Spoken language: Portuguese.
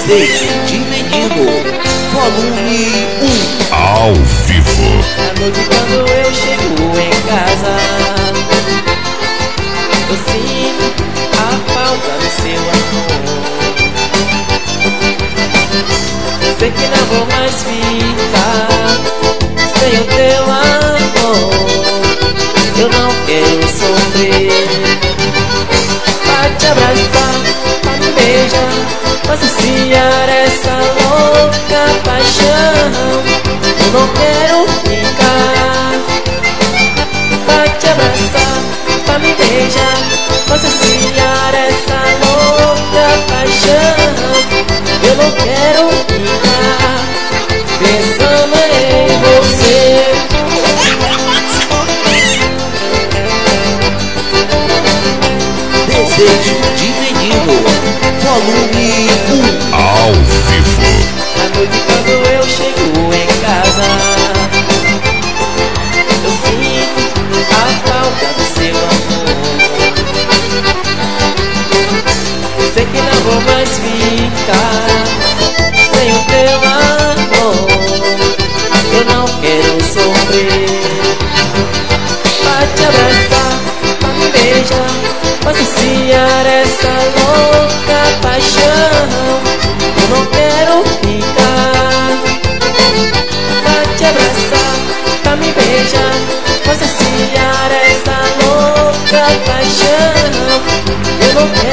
Desejo de Menino, volume 1. Ao vivo. À noite quando eu chego em casa, eu sinto a falta do seu amor. Sei que não vou mais ficar sem o teu amor. Eu não quero sofrer. Pra te abraçar, pra me beijar, pra saciar essa louca paixão. Eu não quero ficar. Pra te abraçar, pra me beijar, pra saciar essa louca paixão. Eu não quero ficar pensando em você. Desejo de Menino, volume 1. Ao vivo. À noite quando eu chego em casa, eu sinto a falta do seu amor. Sei que não vou mais ficar sem o teu amor. Eu não quero sofrer. Pra te abraçar, pra me beijar, pra saciar essa louca paixão. Eu não quero ficar. Pra te abraçar, pra me beijar, pra saciar essa louca paixão. Eu não quero